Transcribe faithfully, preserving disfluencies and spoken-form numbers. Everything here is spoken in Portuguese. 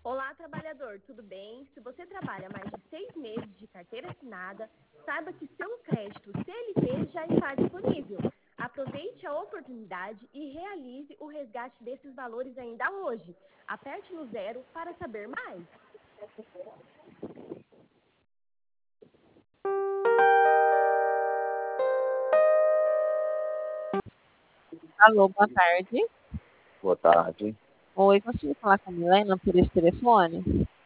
Olá, trabalhador, tudo bem? Se você trabalha mais de seis meses de carteira assinada, saiba que seu crédito C L T já está disponível. Aproveite a oportunidade e realize o resgate desses valores ainda hoje. Aperte no zero para saber mais. Alô, boa tarde. Boa tarde. Oi, consigo falar com a Milena por esse telefone?